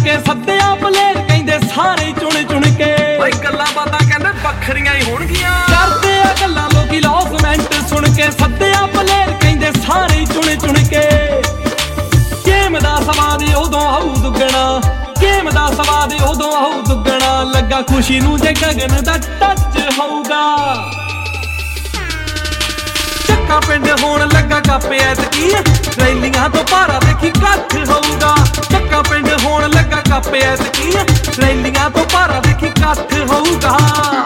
ਕੇ ਸੱਦਿਆ ਪਲੇਰ ਕਹਿੰਦੇ ਸਾਰੇ ਚੁਣ ਚੁਣ ਕੇ। ਓਏ ਗੱਲਾਂ ਬਾਤਾਂ ਕਹਿੰਦੇ ਵੱਖਰੀਆਂ ਹੀ ਹੋਣਗੀਆਂ। ਕਰਦੇ ਆ ਗੱਲਾਂ ਲੋਕੀ ਲੌਸਮੈਂਟ ਸੁਣ ਕੇ ਸੱਦਿਆ ਪਲੇਰ ਕਹਿੰਦੇ ਸਾਰੇ ਚੁਣ ਚੁਣ ਕੇ। ਗੇਮ ਦਾ ਸਵਾਦ ਉਦੋਂ ਆਊ ਦੁੱਗਣਾ, ਗੇਮ ਦਾ ਸਵਾਦ ਉਦੋਂ ਆਊ ਦੁੱਗਣਾ। ਲੱਗਾ ਖੁਸ਼ੀ ਨੂੰ ਜੇ ਗਗਨ ਦਾ ਟੱਚ ਹੋਊਗਾ। ਚੱਕਾ ਪਿੰਡ ਹੋਣ ਲੱਗਾ ਕੱਪ ਐਤਕੀ, ਰੈਲੀਆਂ ਤੋਂ ਭਾਰਾ ਦੇਖੀ ਇਕੱਠ ਹੋਊਗਾ। ਚੱਕਾ ਪਿੰਡ ਹੋਣ ਲੱਗਾ ਕੱਪ ਐਤਕੀ, ਰੈਲੀਆਂ ਤੋਂ ਭਾਰਾ ਦੇਖੀ ਇਕੱਠ ਹੋਊਗਾ।